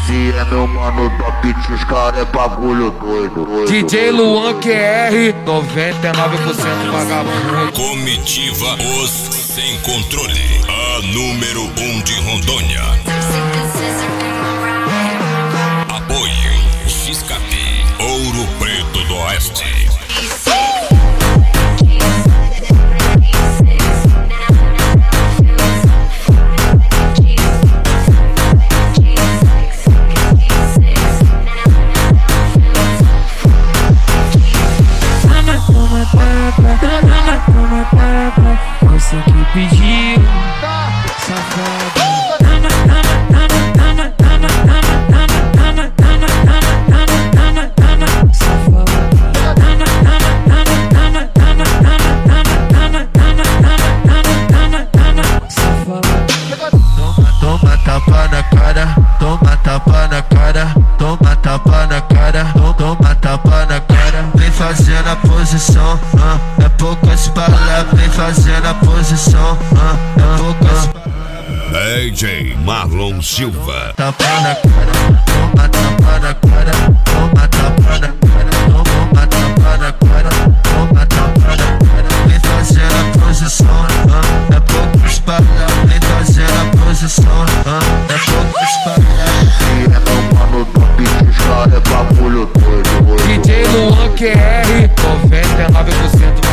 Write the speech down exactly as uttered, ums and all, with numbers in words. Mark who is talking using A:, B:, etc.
A: Esse é meu mano da beat, os cara é bagulho doido, doido.
B: D J Luan Q R, noventa e nove por cento vagabundo.
C: Comitiva Os Sem Controle, a número um de Rondônia. Apoio X K P, Ouro Preto do Oeste.
B: Você que pediu, safada. Tama, tama, tama, tama, tama, tama, tama, tama, tama, tama, tama, tama, safada. Tama, tama, tama, tama, tama, tama, tama, tama, tama, tama, tama, safada.
D: Toma tapa na cara, toma tapa na cara, toma tapa na cara, toma tapa na cara. Vem fazendo a posição, ah, é poucas palavras. Vem fazendo a posição, ah, é poucas palavras.
C: D J Marlon Silva.
D: Tapa na cara, toma tapa na cara, toma tapa na cara, toma tapa na cara, toma tapa na cara. Vem fazendo a posição, ah, é poucas palavras. Vem fazendo a posição, ah, é poucas palavras.
A: Esse é meu mano da beat, os cara é bagulho doido, doido.
B: D J Luan Q R, noventa e nove por cento